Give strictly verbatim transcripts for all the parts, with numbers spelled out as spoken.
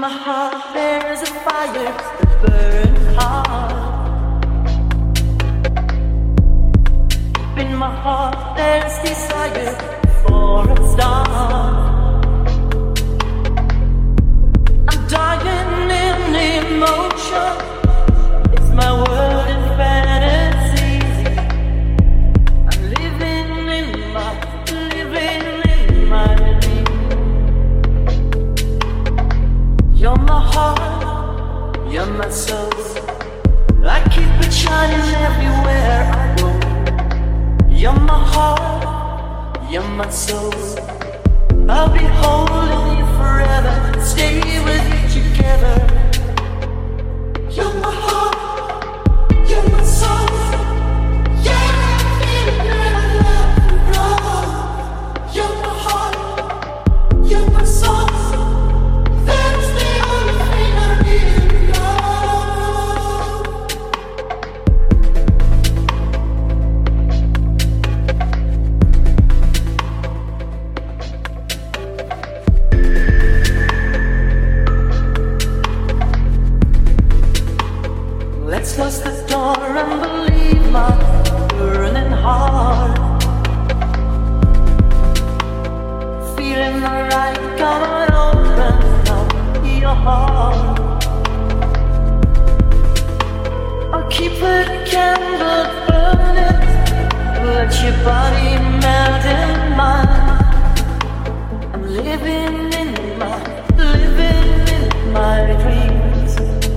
my heart there is a fire that burns hard. In my heart there's desire for a star. I'm dying in emotion. It's my world in fantasy. I'm living in my, living in my dream. You're my heart, you're my soul. I keep it shining everywhere I go. You're my heart, you're my soul. I'll be holding you forever, stay with you together. You're my heart, you're my soul. Yeah, I love you. You're my heart, you're my soul. That's the only thing I really let's close the door and believe my burning heart. Feeling alright, come on, open up your heart. I'll keep the candle burning, let your body melt in mine. I'm living in my, living in my dreams.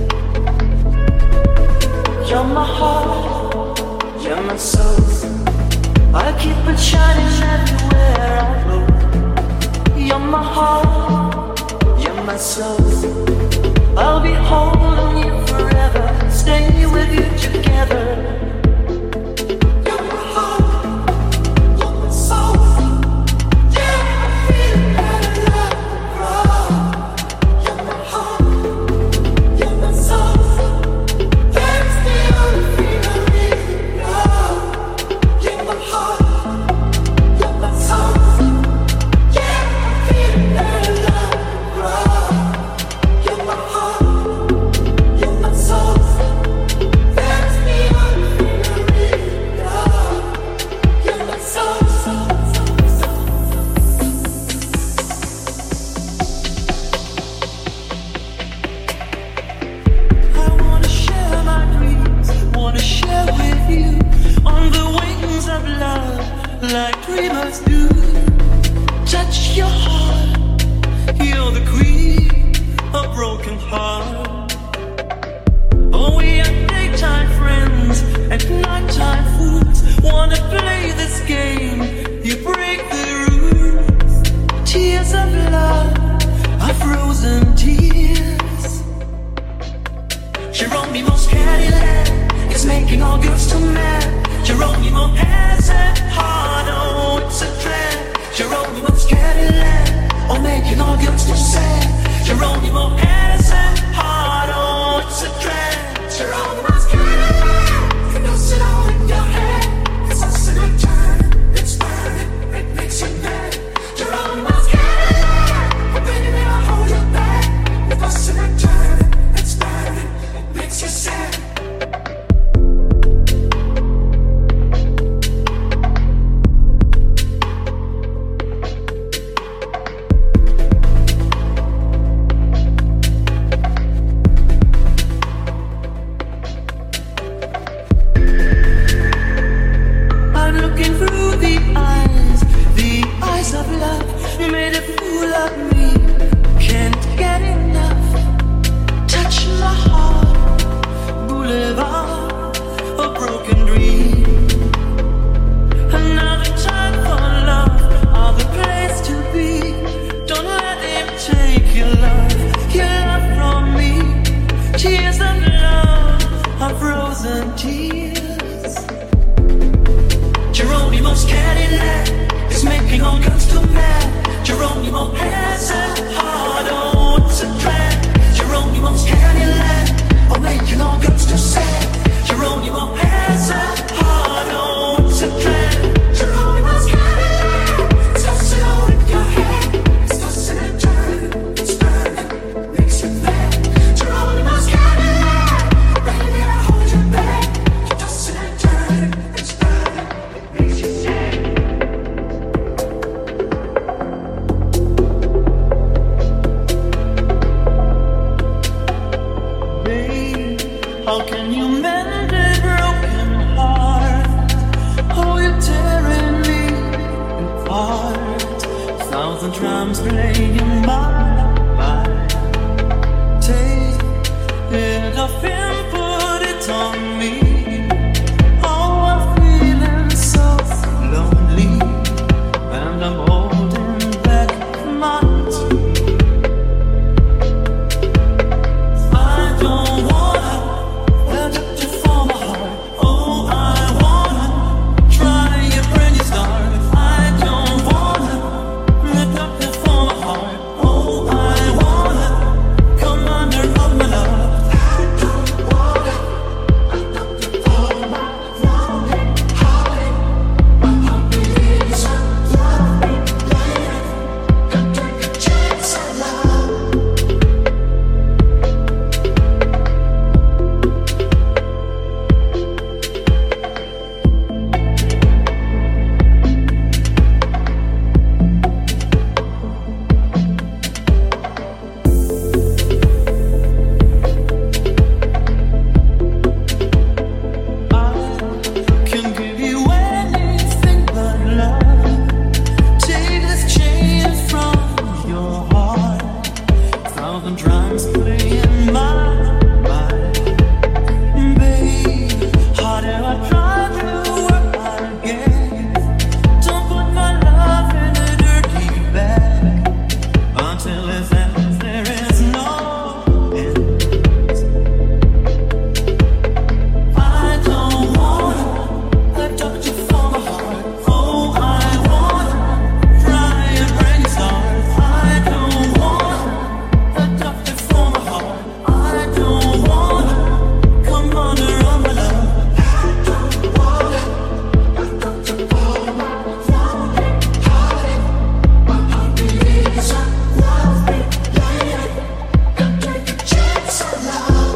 You're my heart, you're my soul. I keep it shining everywhere I go. You're my heart, you're my soul. I'll be holding you forever, stay with you together. You're my heart, you're my soul. Yeah, I feel that love grow. You're my heart, you're my soul. Like dreamers do, touch your heart. You're the queen of broken heart. Oh, we are daytime friends and nighttime fools. Wanna play this game? You break the rules. Tears of love are frozen tears. Geronimo Cadillac is making all girls too mad. Geronimo has a heart, oh, it's a trap. Geronimo's Cadillac, oh, making all girls too sad. Geronimo has a heart, oh, it's a trap. Geronimo's Cadillac, you know, sit all in your head. It's us in a turn, it's burning, it makes you mad. Geronimo's Cadillac, oh, baby, I'll hold you back. It's us in a turn, it's burning, it makes you sad. can you mend a broken heart? Oh, you're tearing me apart. Thousand drums playing in my mind. Take it off and put it on me. Oh, I'm feeling so lonely, and I'm holding back my tears. I don't wanna let up to for my heart. Oh, I wanna try a brand new start. I don't wanna let up to for my heart. Oh, I wanna come under of my love. I don't wanna let up to for my heart. My heart believes I love me, baby. Don't take a chance on love. I can give you anything but love. Take this chain from your heart. Thousand drums playing my mind. Babe, harder I try to work again. Don't put my love in a dirty bag. Until it ends, there is no end. I don't wanna let up to for my heart. Oh, I wanna try a brand new start. I don't wanna let up to for my heart. I don't wanna come under on my love. I don't wanna let up to for my heart. My heart believes I love me, baby. Don't take a chance on love.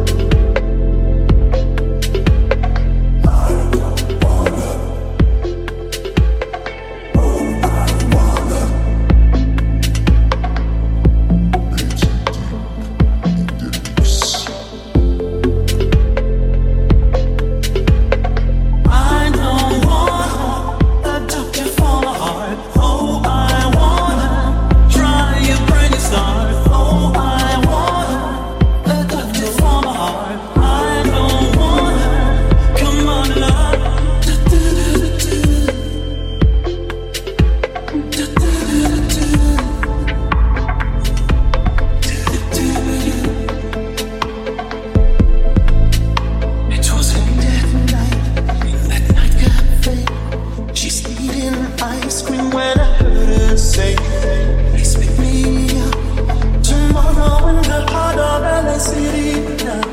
I don't wanna adopt you for my heart. Oh, I wanna try a brand new start. Oh, I wanna adopt you for my heart. I don't wanna come on love. It was a dead night in that nightclub cafe. She's eating ice cream when I heard her say, "Please pick me up tomorrow in the heart of L A City now."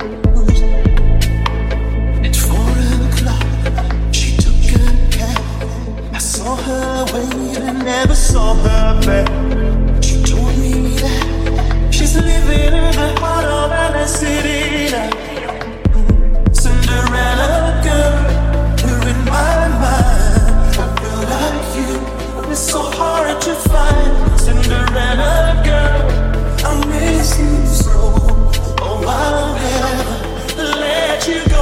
At four o'clock, she took a cab. I saw her wait and never saw her back. She told me that she's living in the heart of L A City now. Cinderella girl, you're in my mind. A girl like you is so hard to find. Cinderella girl, I miss you so. Oh, I'll never let you go.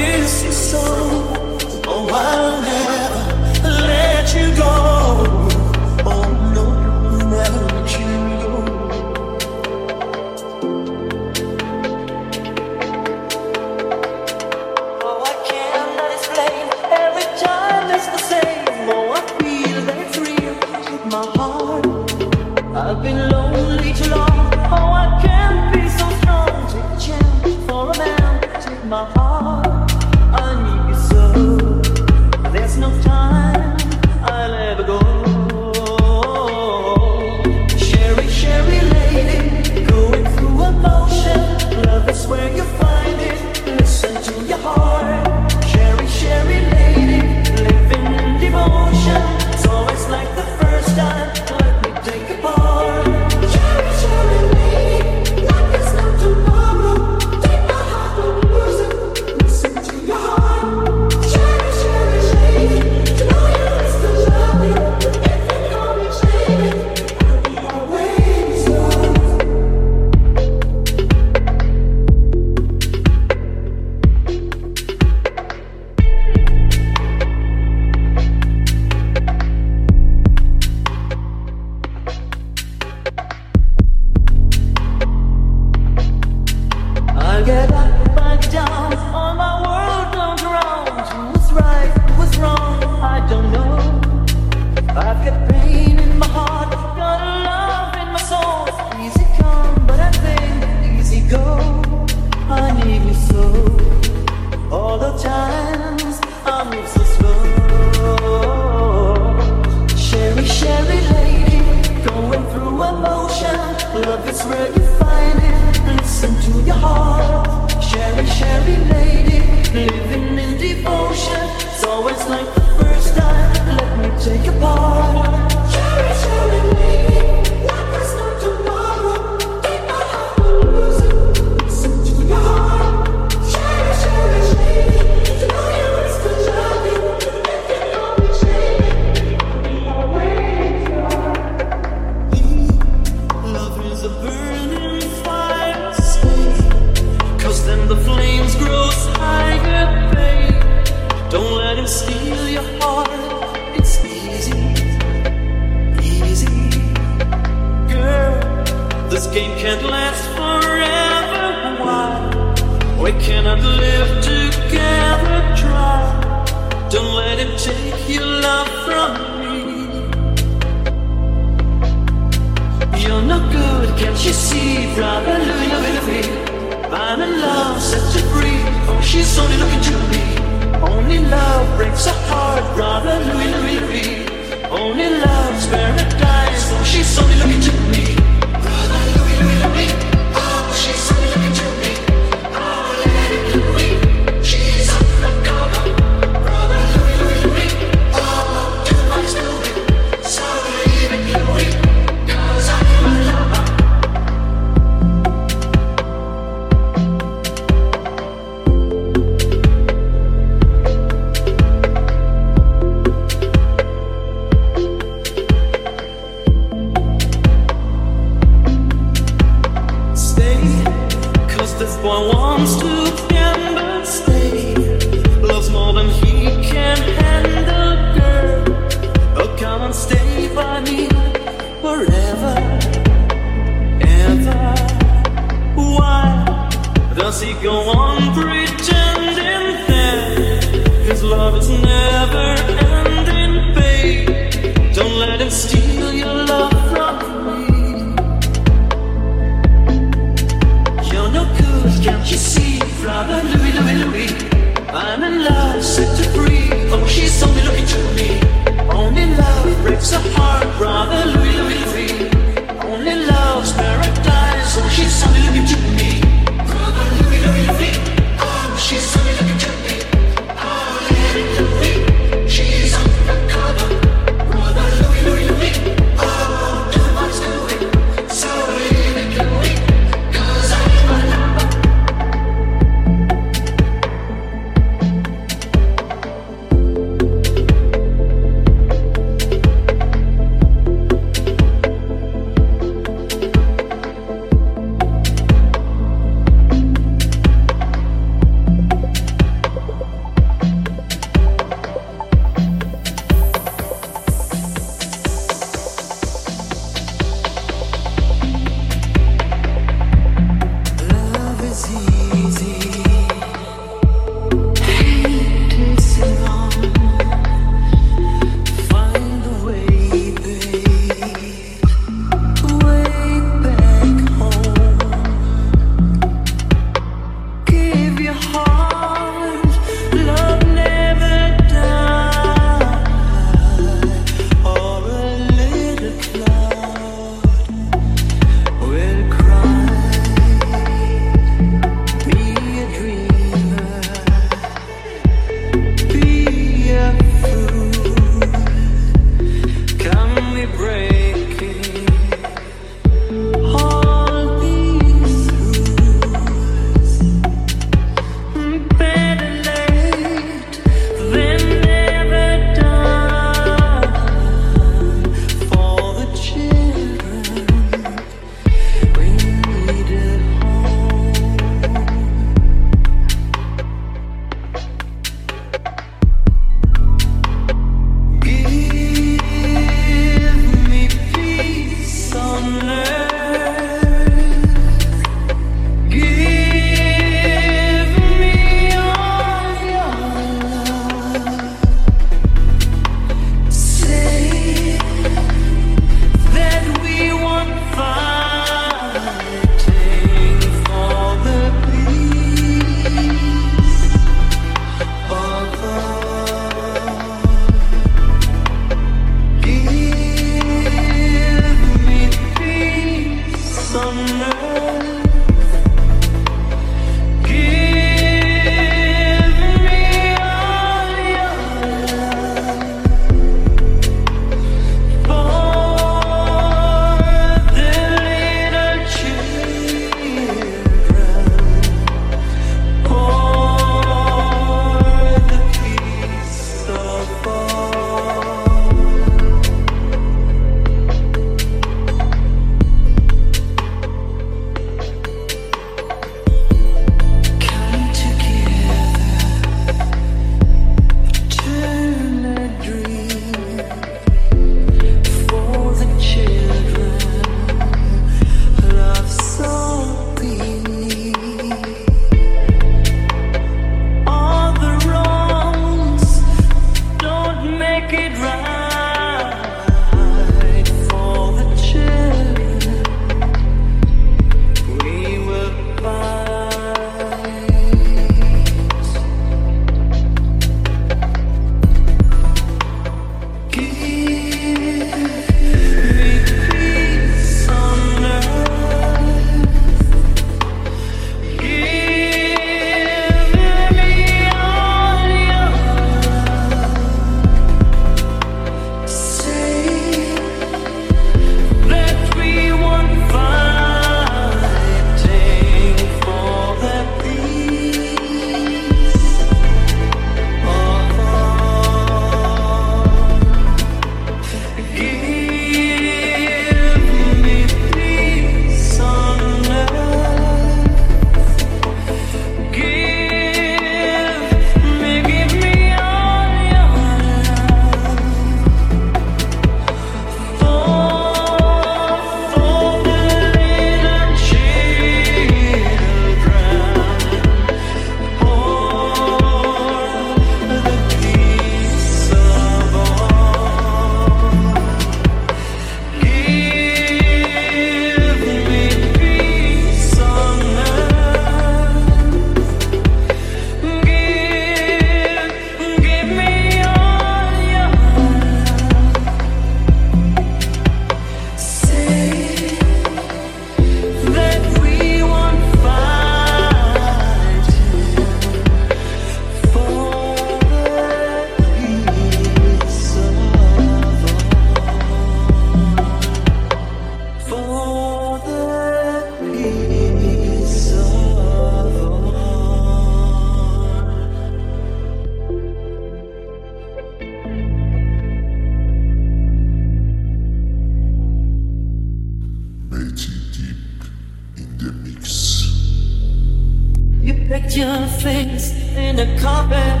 your face in a carpet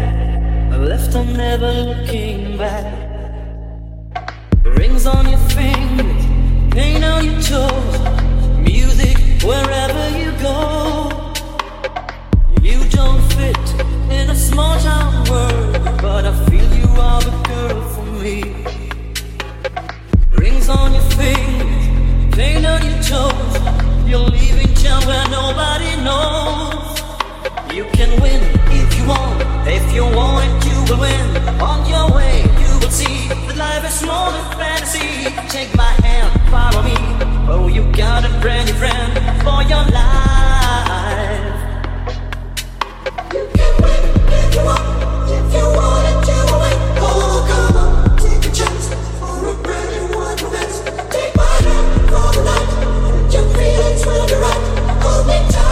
bag, left on never looking back. Rings on your fingers, paint on your toes, music wherever you go. You don't fit in a small town world, but I feel you are the girl for me. Rings on your fingers, paint on your toes, you're leaving town where nobody knows. You can win if you want, if you want it you will win. On your way you will see that life is more than fantasy. Take my hand, follow me, oh you got a brand new friend for your life. You can win if you want, if you want it you will win. Oh come on, take a chance for a brand new one romance. Take my hand for the night, your feelings will be right. Hold me tight.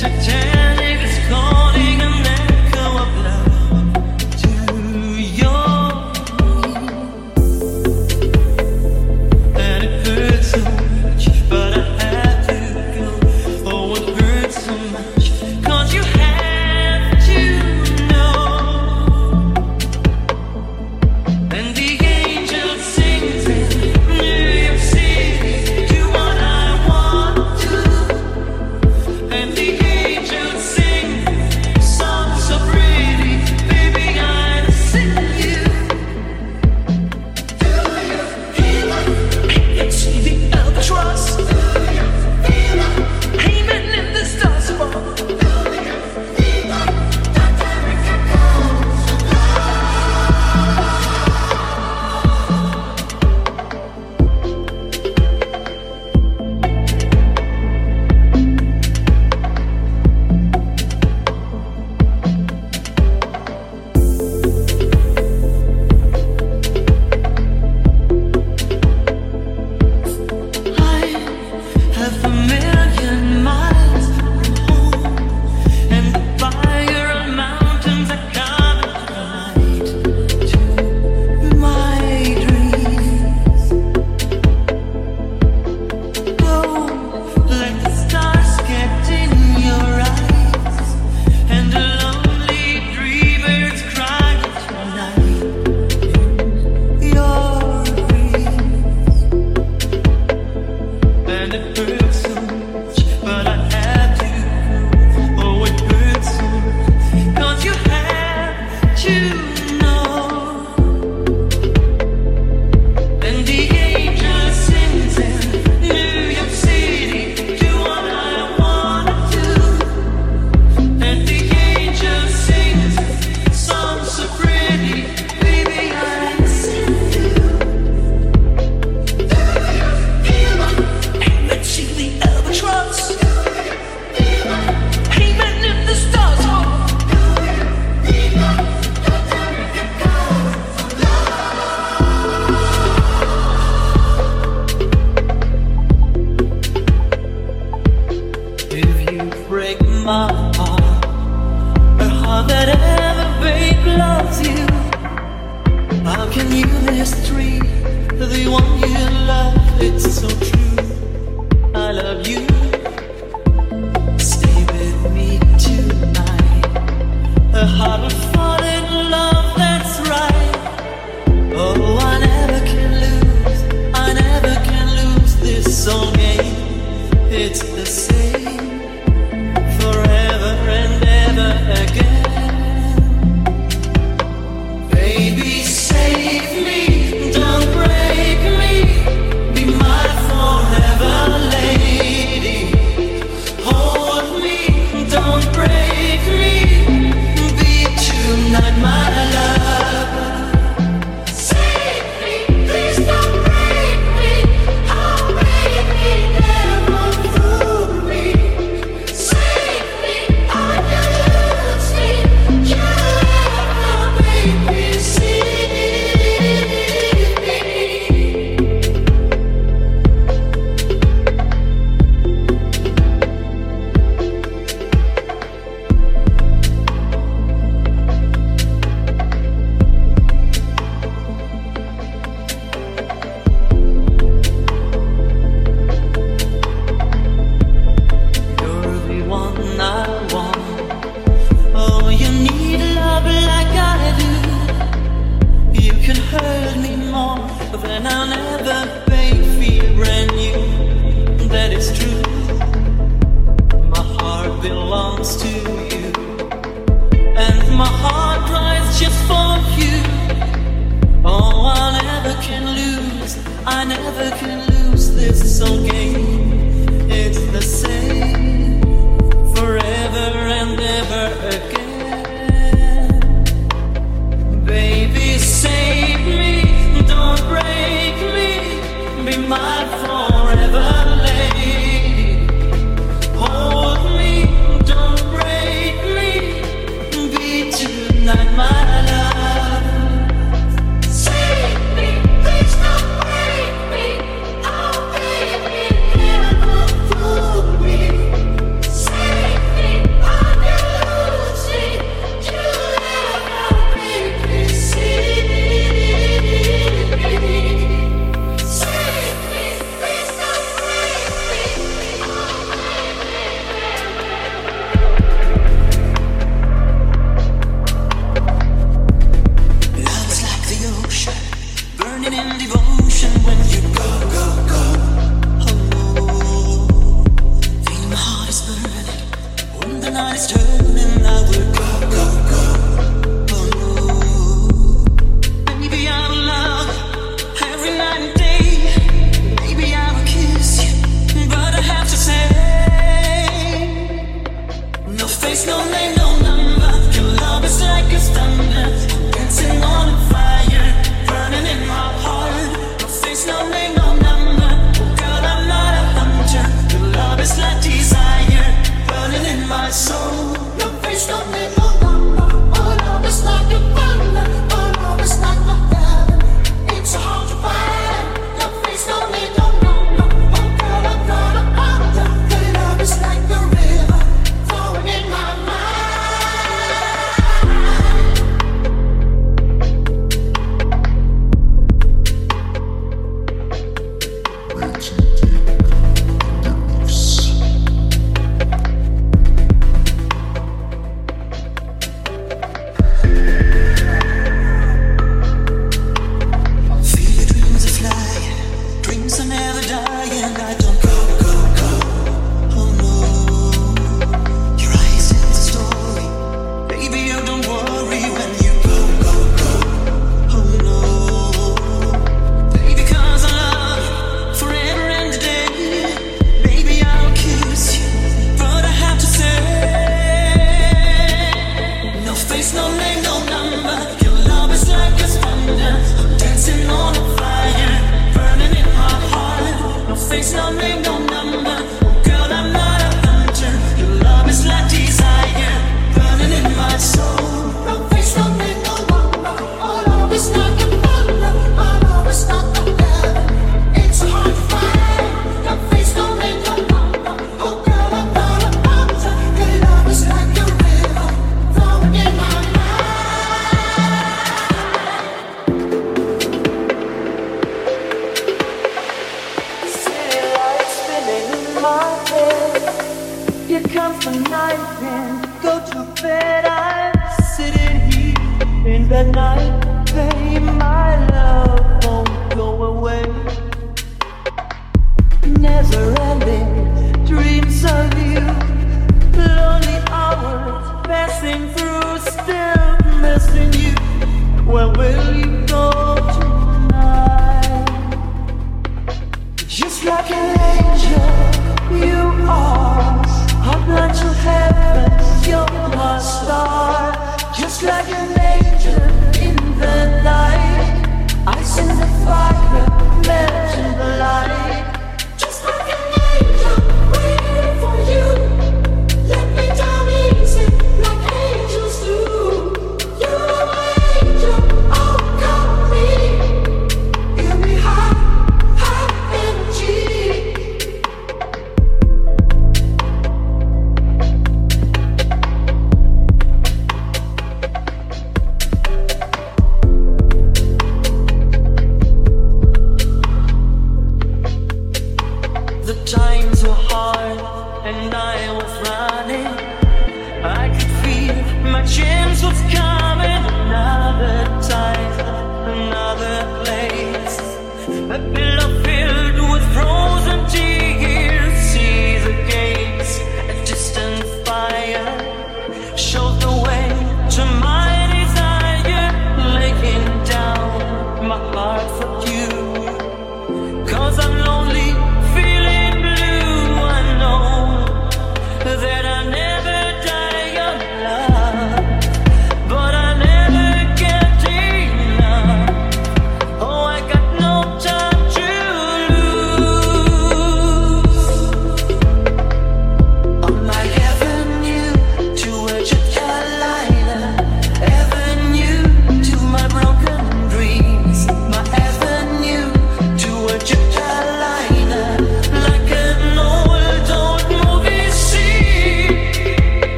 Please don't break me, oh baby, never fool me.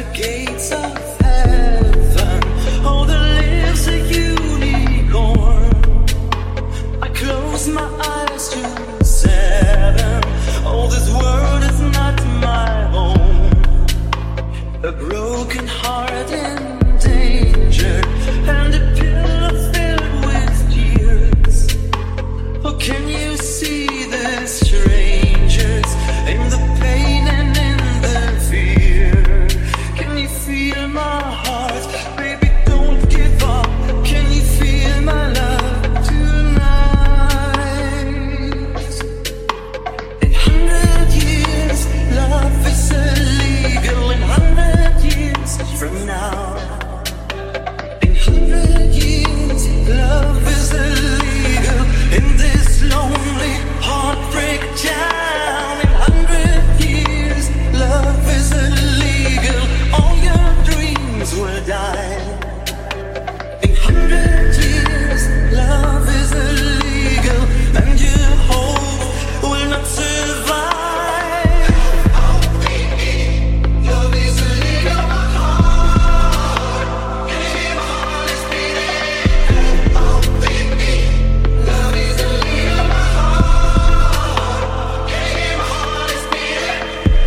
gates of heaven. Oh, there lives a unicorn. I close my eyes to seven. Oh, this world is not my home. A broken heart in danger, and a pillow filled with tears. Oh, can you see the strangers in the pain and in the fear? Can you feel my heart? Baby, don't give up. Can you feel my love tonight? In hundred years, love is illegal. In hundred years from now, in hundred years, love is illegal. In this lonely heartbreak town, in hundred years, love is illegal. All your dreams will die. In hundred years, love is illegal, and your hope will not survive. Oh, baby, love is illegal. My heart, hey, my heart is beating. Oh, baby, love is illegal. My heart, hey, my heart is beating.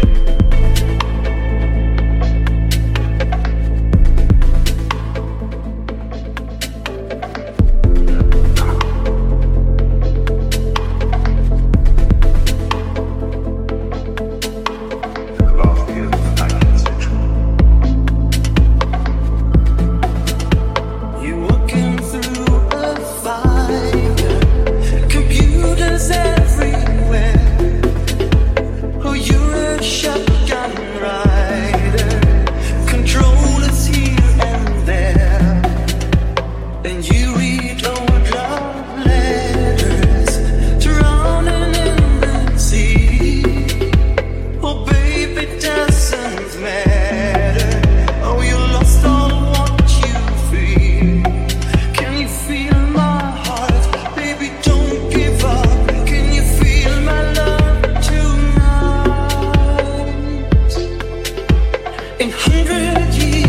You're walking through a fire, computers everywhere. Oh, you're a shotgun rider, controllers here and there. And you read old love letters, drowning in the sea. Oh, baby, it doesn't matter. Oh, you lost all what you feel. Can you feel my heart? Baby, don't give up. Can you feel my love tonight? In hundred years,